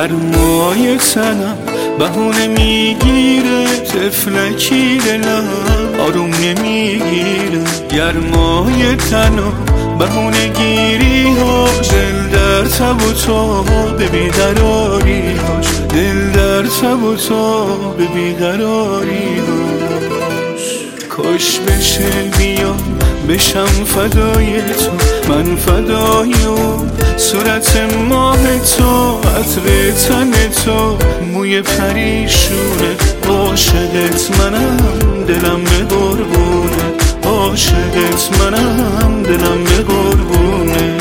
گرمای تنم بهونه میگیره، تفلکی دلم آروم نمیگیره. گرمای تنم بهونه گیری هاش، دل در تب و تو به بیقراری هاش، دل در تب و تو به بیقراری هاش. کاش بشه بیام بشم فدای تو، من فدای اون صورت ماه تو، عطر تن تو، موی پریشونه. عاشقت منم دلم به قربونه، عاشقت منم دلم به قربونه.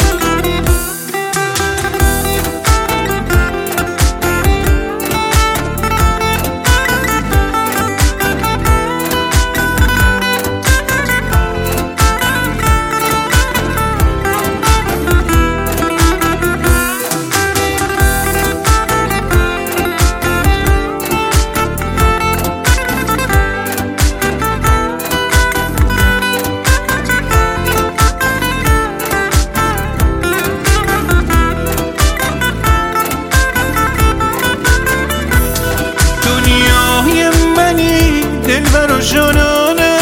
دلبر و جانانه،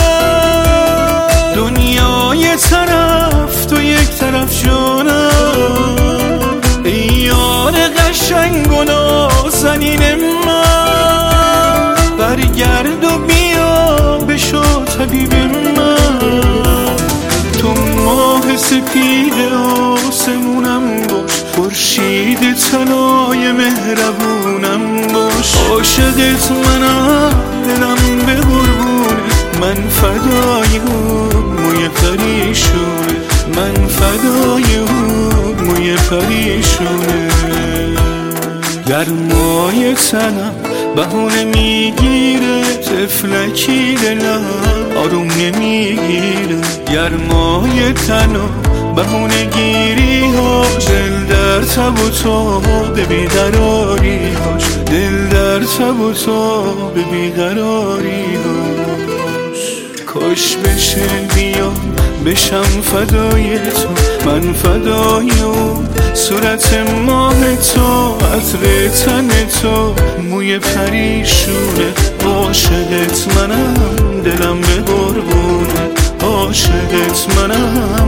دنیا یه طرف تو یک طرف جانم. ای یار قشنگ و نازنین من، برگرد و بیا بشو طبیب من. تو ماه سپید آسمونم باش، خورشید طلای مهربونم باش. عاشقت منم دلم به قربونه، من فدای اون موی پریشونه، من فدای اون موی پریشونه. گرمای تنم بهونه میگیره، تفلکی دلم آروم نمیگیره. گرمای تنم بهونه گیری هاش، دل در تب و تو به بیقراری هاش، دل در تب و تو به بیقراری هاش. کاش بشه بیام بشم فدای تو، من فدای اون صورت ماه تو، عطر تن تو، موی پریشونه. عاشقت منم دلم به قربونه، عاشقت منم